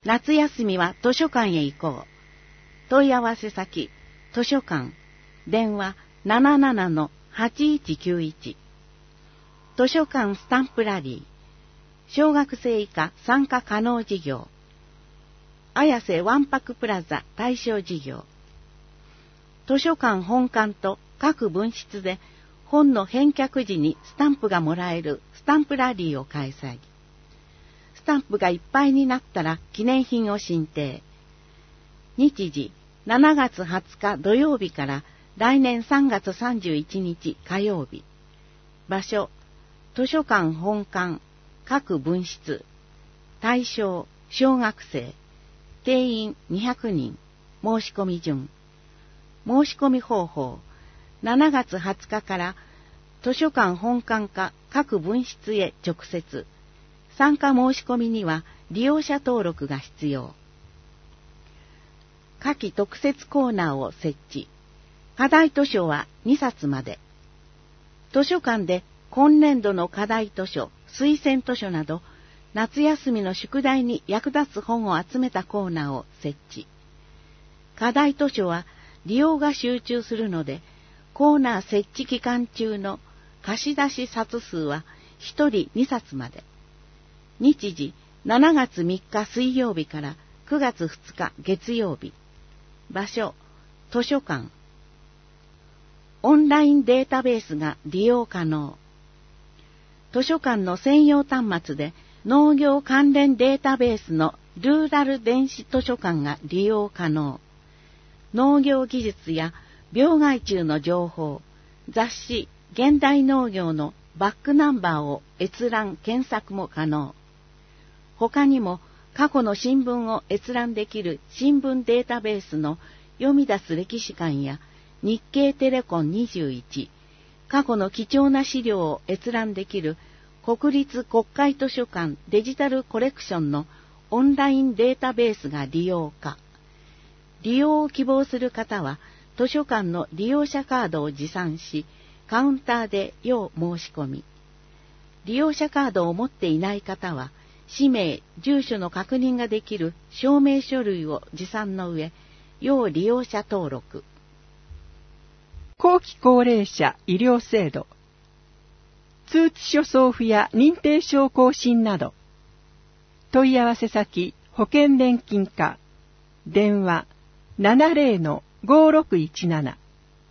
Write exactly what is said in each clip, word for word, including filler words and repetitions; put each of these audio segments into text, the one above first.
夏休みは図書館へ行こう。問い合わせ先、図書館、電話 ななななのはちいちきゅういち。図書館スタンプラリー、小学生以下参加可能事業、綾瀬わんぱくプラザ対象事業、図書館本館と各分室で本の返却時にスタンプがもらえるスタンプラリーを開催。スタンプがいっぱいになったら記念品を進呈。日時しちがつはつか土曜日から来年さんがつさんじゅういちにち火曜日。場所、図書館本館各分室。対象、小学生。定員にひゃくにん。申し込み順。申し込み方法。しちがつはつかから図書館本館か各分室へ直接。参加申し込みには利用者登録が必要。夏季特設コーナーを設置。課題図書はにさつまで。図書館で今年度の課題図書、推薦図書など、夏休みの宿題に役立つ本を集めたコーナーを設置。課題図書は利用が集中するので、コーナー設置期間中の貸し出し冊数はひとりにさつまで。日時しちがつみっか水曜日からくがつふつか月曜日。場所、図書館。オンラインデータベースが利用可能。図書館の専用端末で農業関連データベースのルーラル電子図書館が利用可能。農業技術や病害虫の情報、雑誌、現代農業のバックナンバーを閲覧・検索も可能。他にも過去の新聞を閲覧できる新聞データベースの読み出す歴史館や日経テレコンにじゅういち、過去の貴重な資料を閲覧できる国立国会図書館デジタルコレクションのオンラインデータベースが利用可。利用を希望する方は図書館の利用者カードを持参し、カウンターで要申し込み。利用者カードを持っていない方は、氏名、住所の確認ができる証明書類を持参の上、要利用者登録。 後期高齢者医療制度、通知書送付や認定証更新など、問い合わせ先、保険年金課、電話 ななぜろのごろくいちなな。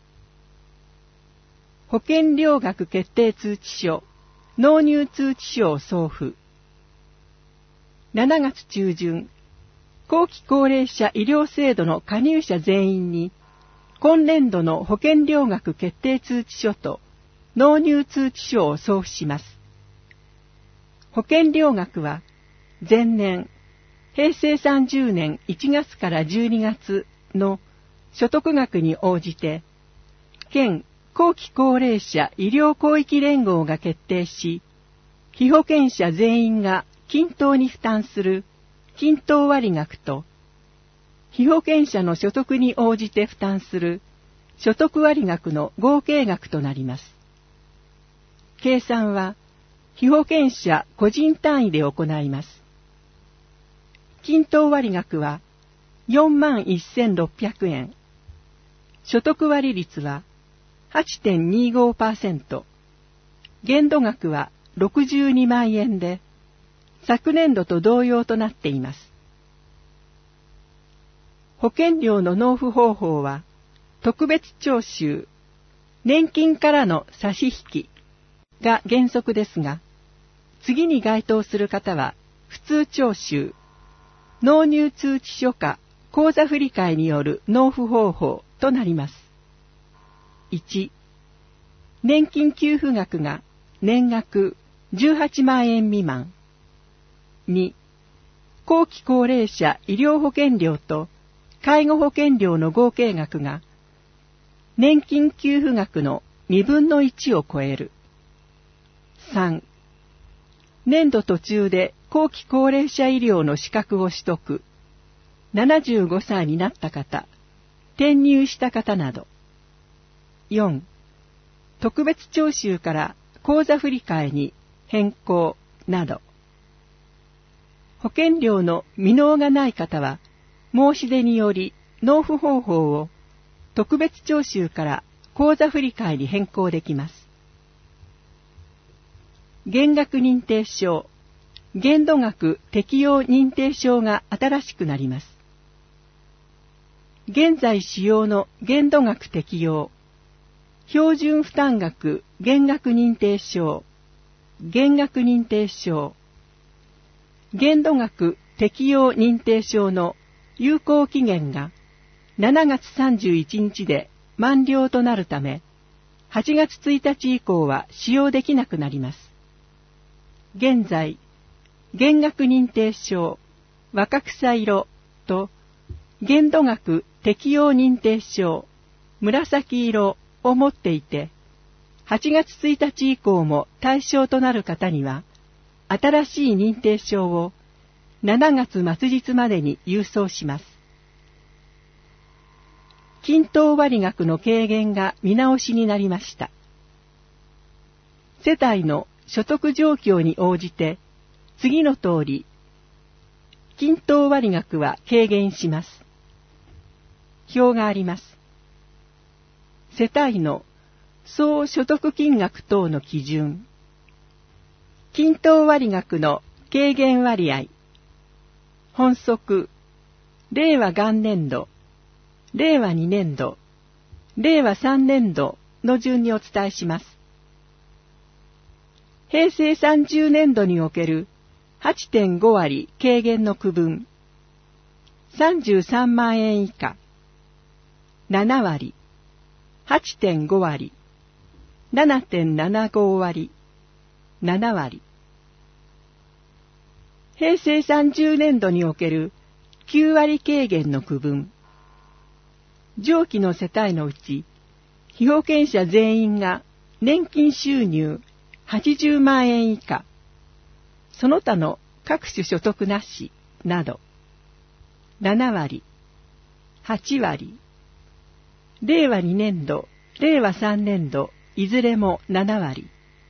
保険料額決定通知書、納入通知書を送付。しちがつ中旬、後期高齢者医療制度の加入者全員に、今年度の保険料額決定通知書と納入通知書を送付します。保険料額は、前年、へいせいさんじゅうねんいちがつからじゅうにがつの所得額に応じて、県後期高齢者医療広域連合が決定し、被保険者全員が均等に負担する均等割額と、被保険者の所得に応じて負担する所得割額の合計額となります。計算は、被保険者個人単位で行います。均等割額はよんまんせんろっぴゃくえん。所得割率は はちてんにごパーセント。限度額はろくじゅうにまんえんで、昨年度と同様となっています。保険料の納付方法は、特別徴収、年金からの差し引きが原則ですが、次に該当する方は、普通徴収、納入通知書か口座振替による納付方法となります。いち、年金給付額が年額じゅうはちまんえん未満。に、後期高齢者医療保険料と介護保険料の合計額が年金給付額のにぶんのいちを超える。さん、年度途中で後期高齢者医療の資格を取得、ななじゅうごさいになった方、転入した方など。よん、特別徴収から口座振替に変更など。 保険料の未納がない方は、申し出により納付方法を特別徴収から口座振替に変更できます。減額認定証、限度額適用認定証が新しくなります。現在使用の限度額適用、標準負担額減額認定証、減額認定証、限度額適用認定証の有効期限がしちがつさんじゅういちにちで満了となるため、はちがつついたち以降は使用できなくなります。現在、減額認定証、若草色と限度額適用認定証、紫色を持っていて、はちがつついたち以降も対象となる方には、新しい認定証をしちがつ末日までに郵送します。均等割額の軽減が見直しになりました。世帯の所得状況に応じて、次の通り、均等割額は軽減します。表があります。世帯の総所得金額等の基準。均等割額の軽減割合。本則、令和元年度、令和にねんど、令和さんねんどの順にお伝えします。平成さんじゅうねんどにおける はちてんご 割軽減の区分。さんじゅうさんまんえん以下。ななわり。はちてんご 割。ななてんななご 割。ななわり。平成さんじゅうねんどにおけるきゅうわり軽減の区分。上記の世帯のうち、被保険者全員が年金収入はちじゅうまんえん以下、その他の各種所得なしなど、ななわり、はちわり、令和にねんど、令和さんねんど、いずれもななわり、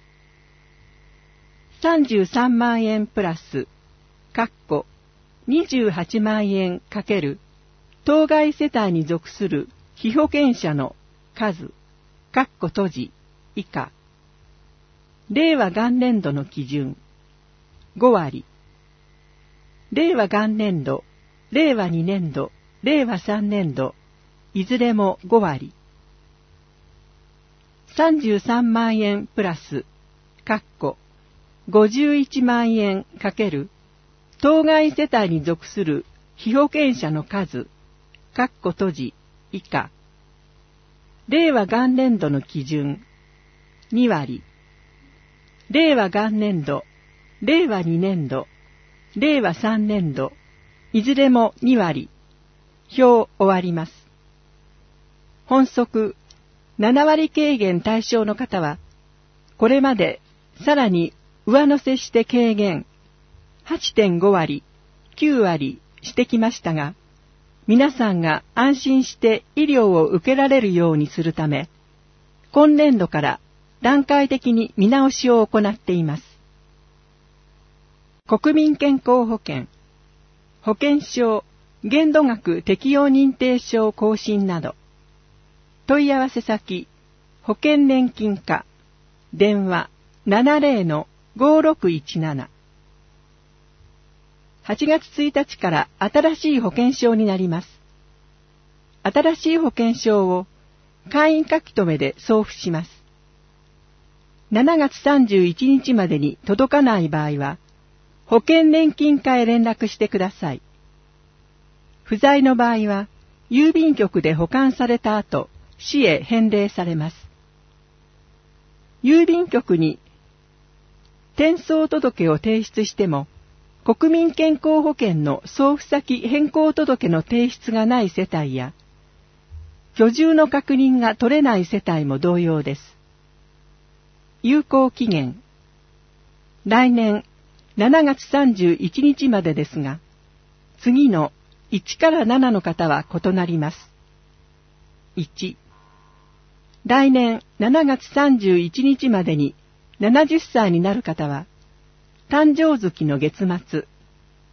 さんじゅうさんまんえんプラス、かっこにじゅうはちまんえんかける当該世帯に属する被保険者の数、かっこ閉じ、以下。令和元年度の基準、ごわり。令和元年度、令和にねんど、令和さんねんど、いずれもごわり。さんじゅうさんまんえんプラス、かっこごじゅういちまんえんかける当該世帯に属する被保険者の数、かっこ閉じ、以下。令和元年度の基準、にわり。令和元年度、令和にねんど、令和さんねんど、いずれもにわり。表終わります。本則、ななわり軽減対象の方は、これまでさらに上乗せして軽減、はちてんごわり、きゅうわりしてきましたが、皆さんが安心して医療を受けられるようにするため、今年度から段階的に見直しを行っています。国民健康保険、保険証、限度額適用認定証更新など、問い合わせ先、保険年金課、電話 ななぜろのごろくいちなな。はちがつついたちから新しい保険証になります。新しい保険証を簡易書き留めで送付します。しちがつさんじゅういちにちまでに届かない場合は、保険年金課へ連絡してください。不在の場合は、郵便局で保管された後、市へ返礼されます。郵便局に転送届を提出しても、国民健康保険の送付先変更届の提出がない世帯や、居住の確認が取れない世帯も同様です。有効期限、来年しちがつさんじゅういちにちまでですが、次のいちからななの方は異なります。いち、来年しちがつさんじゅういちにちまでにななじゅっさいになる方は、誕生月の月末、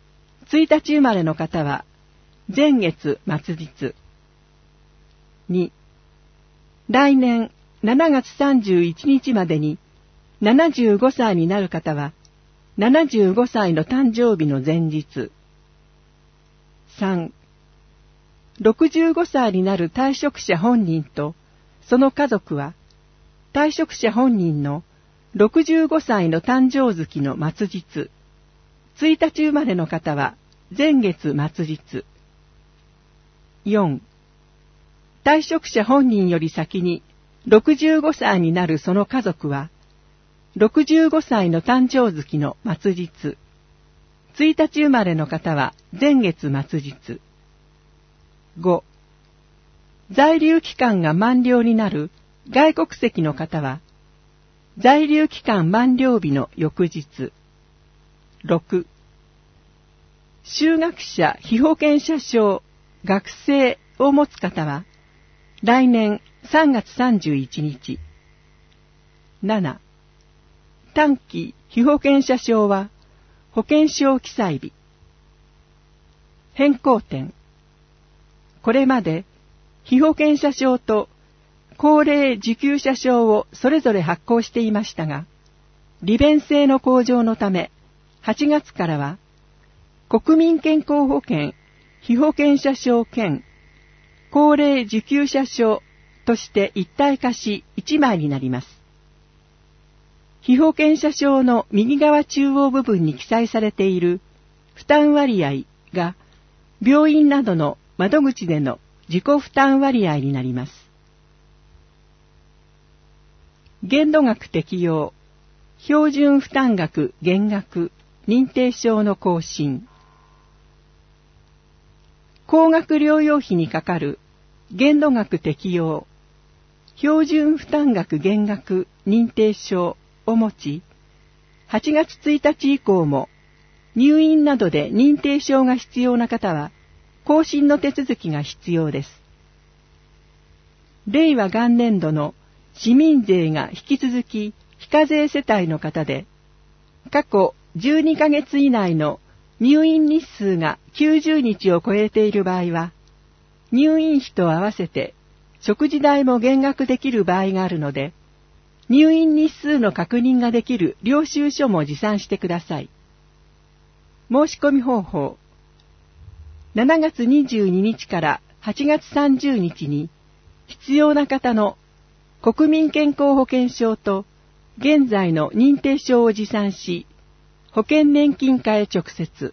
ついたち生まれの方は、前月末日。に、来年しちがつさんじゅういちにちまでにななじゅうごさいになる方は、ななじゅうごさいの誕生日の前日。さん、ろくじゅうごさいになる退職者本人とその家族は、退職者本人のろくじゅうごさいの誕生月の末日。ついたち生まれの方は前月末日。よん、退職者本人より先にろくじゅうごさいになるその家族は、ろくじゅうごさいの誕生月の末日。ついたち生まれの方は前月末日。ご、在留期間が満了になる外国籍の方は、在留期間満了日の翌日。ろく、就学者被保険者証学生を持つ方は、来年さんがつさんじゅういちにち。なな、短期被保険者証は保険証記載日。変更点。これまで被保険者証と高齢受給者証をそれぞれ発行していましたが、利便性の向上のため、はちがつからは国民健康保険被保険者証兼高齢受給者証として一体化しいちまいになります。被保険者証の右側中央部分に記載されている負担割合が病院などの窓口での自己負担割合になります。限度額適用、標準負担額減額、認定証の更新。高額療養費にかかる限度額適用、標準負担額減額認定証を持ち、はちがつついたち以降も入院などで認定証が必要な方は更新の手続きが必要です。令和元年度の市民税が引き続き非課税世帯の方で、過去じゅうにかげつ以内の入院日数がきゅうじゅうにちを超えている場合は、入院費と合わせて食事代も減額できる場合があるので、入院日数の確認ができる領収書も持参してください。申し込み方法。しちがつにじゅうににちからはちがつさんじゅうにちに必要な方の国民健康保険証と現在の認定証を持参し、保険年金課へ直接。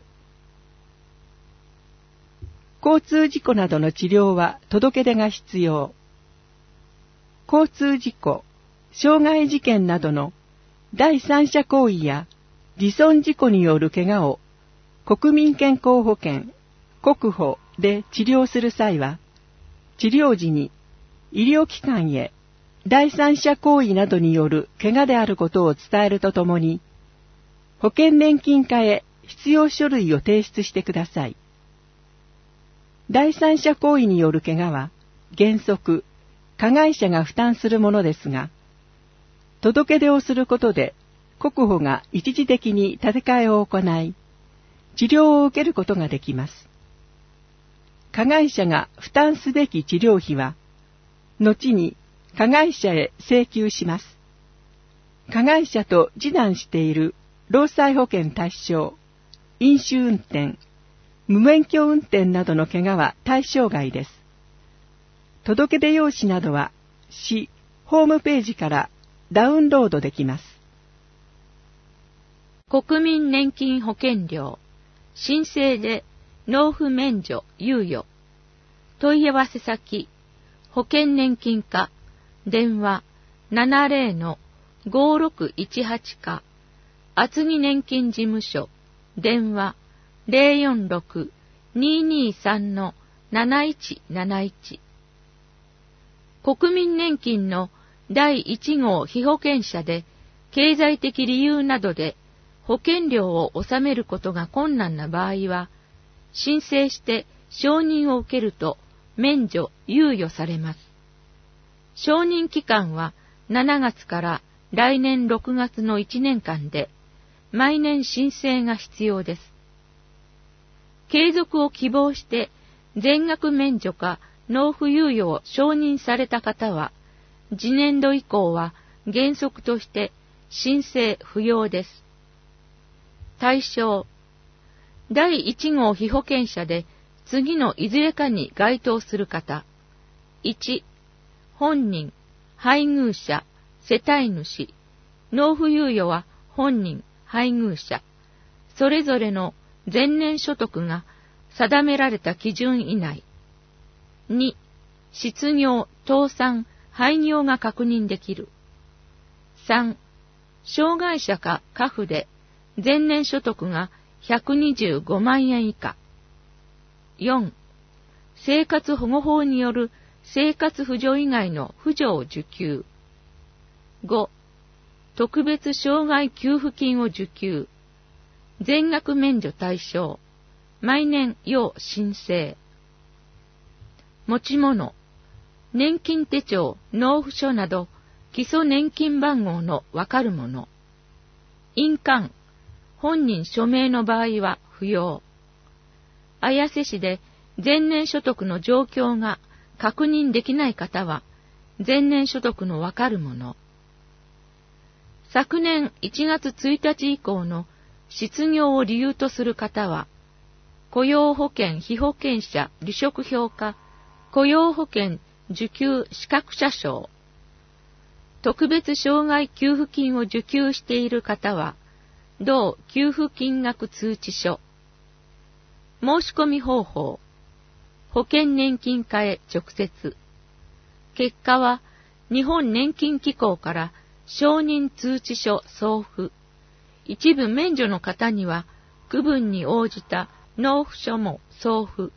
交通事故などの治療は届け出が必要。交通事故、傷害事件などの第三者行為や自損事故による怪我を国民健康保険、国保で治療する際は、治療時に医療機関へ第三者行為などによる怪我であることを伝えるとともに、保険年金課へ必要書類を提出してください。第三者行為による怪我は原則加害者が負担するものですが、届け出をすることで国保が一時的に立て替えを行い、治療を受けることができます。加害者が負担すべき治療費は、後に加害者へ請求します。加害者と示談している労災保険対象、飲酒運転、無免許運転などの怪我は対象外です。届け出用紙などは市ホームページからダウンロードできます。 国民年金保険料、申請で納付免除猶予。問い合わせ先、保険年金課、電話 ななぜろのごろくいちはち か、厚木年金事務所、電話 ゼロよんろく にーにーさん のなないちなないち。国民年金のだいいち号被保険者で、経済的理由などで保険料を納めることが困難な場合は、申請して承認を受けると免除・猶予されます。承認期間はしちがつから来年ろくがつのいちねんかんで、毎年申請が必要です。 継続を希望して全額免除か納付猶予を承認された方は、次年度以降は原則として申請不要です。対象、だいいち号被保険者で次のいずれかに該当する方。いち、本人、配偶者、世帯主、納付猶予は本人、配偶者、それぞれの前年所得が定められた基準以内。に、失業、倒産、廃業が確認できる。さん、障害者か家父で前年所得がひゃくにじゅうごまんえん以下。よん、生活保護法による生活扶助以外の扶助を受給。ご、特別障害給付金を受給。全額免除対象。毎年要申請。持ち物、年金手帳、納付書など基礎年金番号のわかるもの。印鑑、本人署名の場合は不要。綾瀬市で前年所得の状況が確認できない方は、前年所得のわかるもの。昨年いちがつついたち以降の失業を理由とする方は、雇用保険被保険者離職票か雇用保険受給資格者証。特別障害給付金を受給している方は、同給付金額通知書。申し込み方法。保険年金課へ直接。結果は、日本年金機構から承認通知書送付。一部免除の方には、区分に応じた納付書も送付。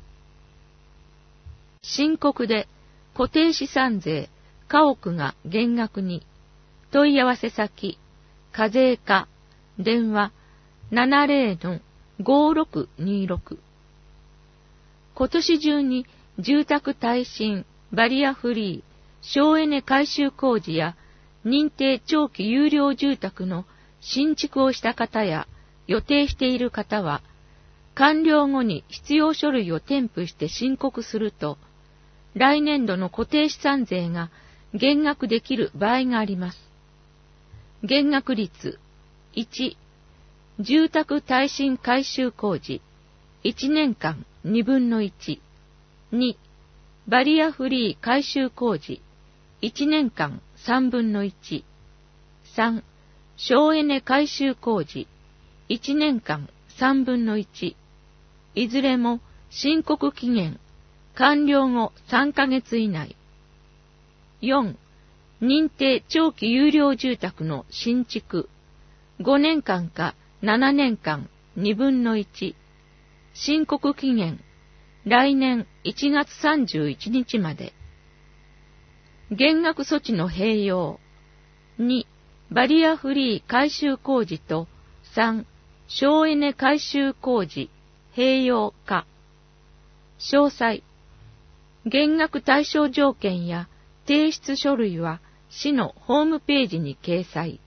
申告で固定資産税、家屋が減額に。問い合わせ先、課税課、電話 ななぜろのごろくにろく。今年中に住宅耐震、バリアフリー、省エネ改修工事や認定長期有料住宅の新築をした方や予定している方は、完了後に必要書類を添付して申告すると、来年度の固定資産税が減額できる場合があります。減額率いち、住宅耐震改修工事いちねんかんにぶんのいち、に、バリアフリー改修工事いちねんかんさんぶんのいち、さん、省エネ改修工事いちねんかんさんぶんのいち、いずれも申告期限完了後さんかげつ以内。よん、認定長期有料住宅の新築ごねんかんかななねんかんにぶんのいち、申告期限来年いちがつさんじゅういちにちまで。減額措置の併用。に、バリアフリー改修工事とさん、省エネ改修工事併用か。詳細。減額対象条件や提出書類は市のホームページに掲載。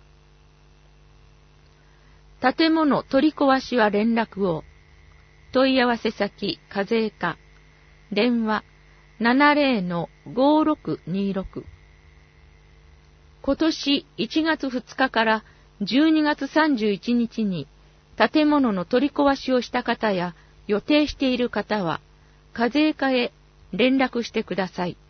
建物取り壊しは連絡を。問い合わせ先課税課。電話 ななぜろのごろくにろく。今年いちがつふつかからじゅうにがつさんじゅういちにちに建物の取り壊しをした方や予定している方は課税課へ連絡してください。